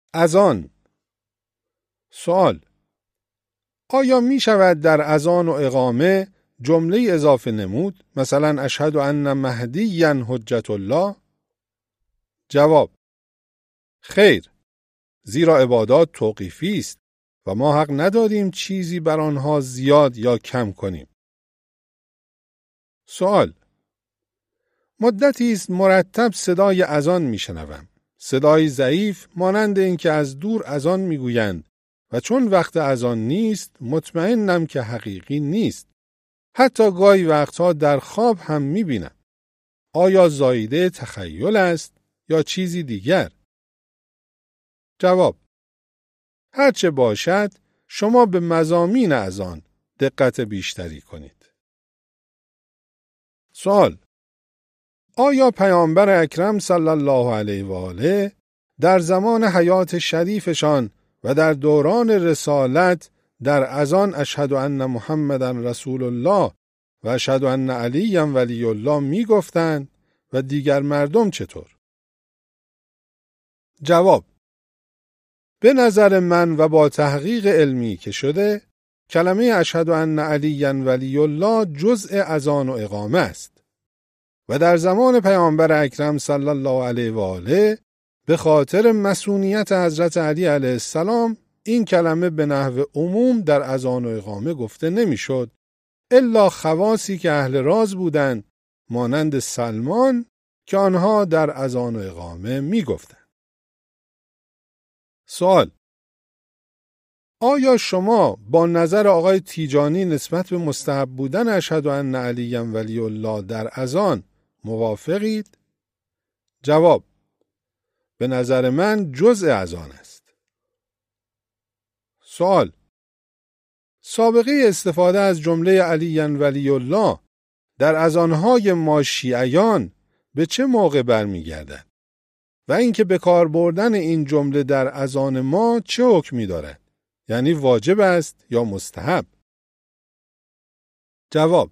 اذان. سوال: آیا می شود در اذان و اقامه جمله اضافه نمود؟ مثلا اشهد ان مهدیًا حجت الله؟ جواب: خیر، زیرا عبادات توقیفی است و ما حق نداریم چیزی بر آنها زیاد یا کم کنیم. سوال: مدتی است مرتب صدای اذان میشنوم. صدای ضعیف مانند اینکه از دور اذان میگویند و چون وقت اذان نیست مطمئنم که حقیقی نیست. حتی گاهی وقتها در خواب هم میبینم. آیا زایده تخیل است یا چیزی دیگر؟ جواب: هرچه باشد شما به مضامین اذان دقت بیشتری کنید. سوال: آیا پیامبر اکرم صلی الله علیه و آله در زمان حیات شریفشان و در دوران رسالت در اذان اشهد ان محمدًا رسول الله و اشهد ان علی ولی الله می گفتند و دیگر مردم چطور؟ جواب: به نظر من و با تحقیق علمی که شده کلمه اشهد ان علی ولی الله جزء اذان و اقامه است و در زمان پیامبر اکرم صلی الله علیه و آله به خاطر مسئولیت حضرت علی علیه السلام این کلمه به نحو عموم در اذان و اقامه گفته نمیشد الا خواصی که اهل راز بودند مانند سلمان که آنها در اذان و اقامه می گفتند. سوال: آیا شما با نظر آقای تیجانی نسبت به مستحب بودن اشهد ان علی ولی الله در اذان موافقید؟ جواب: به نظر من جزء اذان است. سوال: سابقه استفاده از جمله علی ولی الله در اذانهای ما شیعیان به چه موقع برمیگردد و اینکه به کار بردن این جمله در اذان ما چه حکمی دارد؟ یعنی واجب است یا مستحب؟ جواب: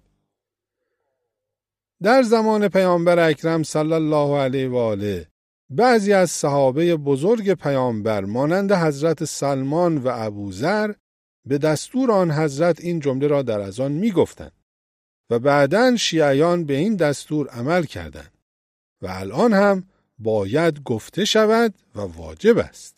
در زمان پیامبر اکرم صلی الله علیه و آله بعضی از صحابه بزرگ پیامبر مانند حضرت سلمان و ابوذر به دستور آن حضرت این جمله را در اذان می گفتند و بعداً شیعیان به این دستور عمل کردند و الان هم باید گفته شود و واجب است.